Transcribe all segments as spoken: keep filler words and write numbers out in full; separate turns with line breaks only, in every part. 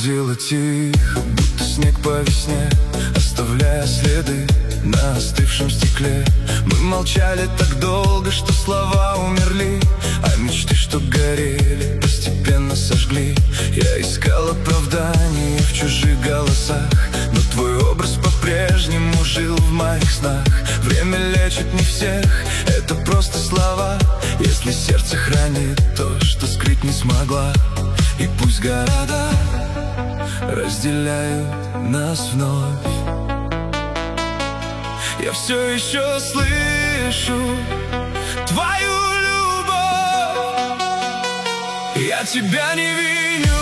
Уходила тихо, будто снег по весне, оставляя следы на остывшем стекле. Мы молчали так долго, что слова умерли, а мечты, что горели, постепенно сожгли. Я искал оправдание в чужих голосах, но твой образ по-прежнему жил в моих снах. Время лечит не всех, это просто слова. Если сердце хранит то, что скрыть не смогла. И пусть города разделяют нас вновь, я все еще слышу твою любовь. Я тебя не виню,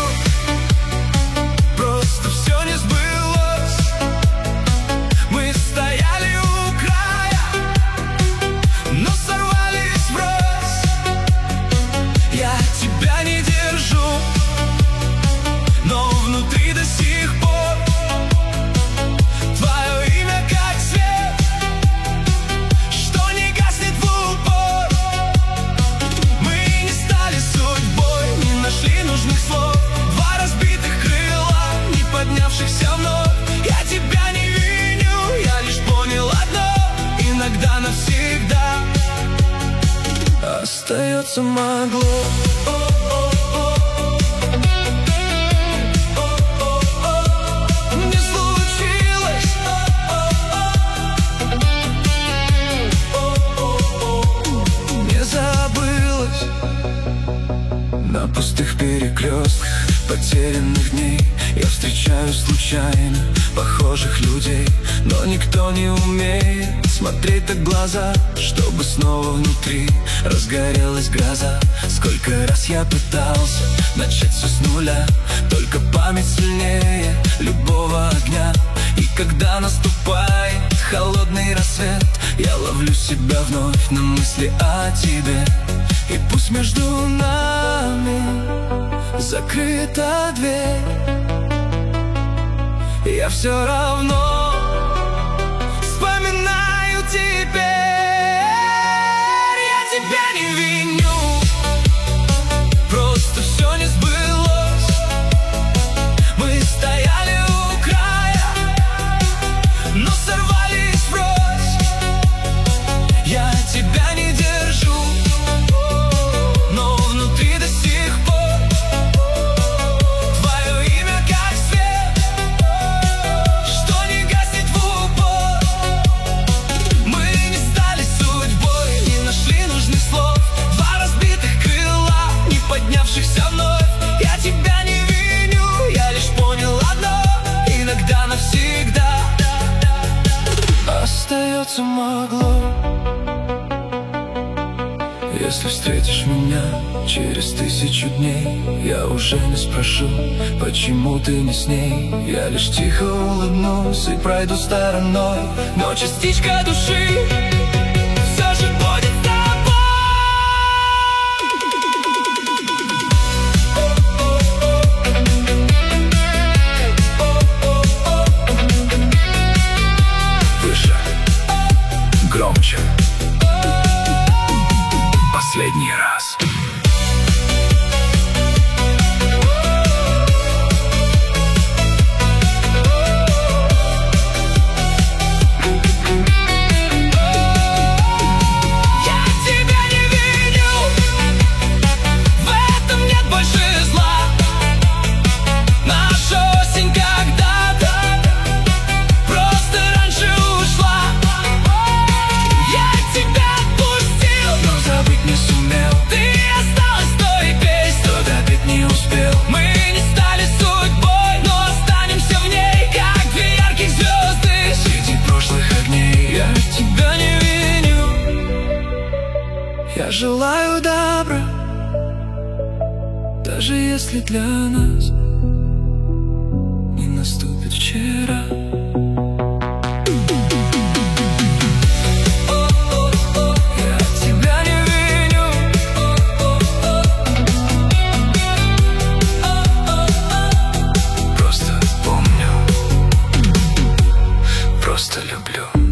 просто все не сбылось. Мы стояли у края, но сорвались врозь. Я тебя не держу, но внутри до сих пор твое имя как свет, что не гаснет в упор. Мы не стали судьбой, не нашли нужных слов. Два разбитых крыла, не поднявшихся вновь. Я тебя не виню, я лишь понял одно: иногда навсегда остается могло. На пустых перекрестках потерянных дней я встречаю случайно похожих людей, но никто не умеет смотреть так в глаза, чтобы снова внутри разгорелась гроза. Сколько раз я пытался начать все с нуля, только память сильнее любого огня. И когда наступает холодный рассвет, я ловлю себя вновь на мысли о тебе. И пусть между нами закрыта дверь, я все равно вспоминаю теперь. Я тебя не виню, просто все не сбылось. Мы стояли у края, но сорвались врозь. Я тебя не держу, но внутри до сих пор твое имя как свет, что не гаснет в упор. Мы не стали судьбой, не нашли нужных слов. Два разбитых крыла, не поднявшихся вновь. Я тебя не виню, я лишь понял одно: иногда навсегда остается могло. Если встретишь меня через тысячу дней, я уже не спрошу, почему ты не с ней. Я лишь тихо улыбнусь и пройду стороной, но частичка души все же будет с тобой. Выше, громче, последний раз. Я тебя не виню, в этом нет больше зла. Наша осень когда-то просто раньше ушла. Я тебя отпустил, но забыть не сумел. Ты осталась той песней, кто допеть не успел. Мы не стали судьбой, но останемся в ней, как две ярких звезды среди прошлых огней. Я тебя не виню, я желаю добра, даже если для нас не наступит вчера. Просто люблю.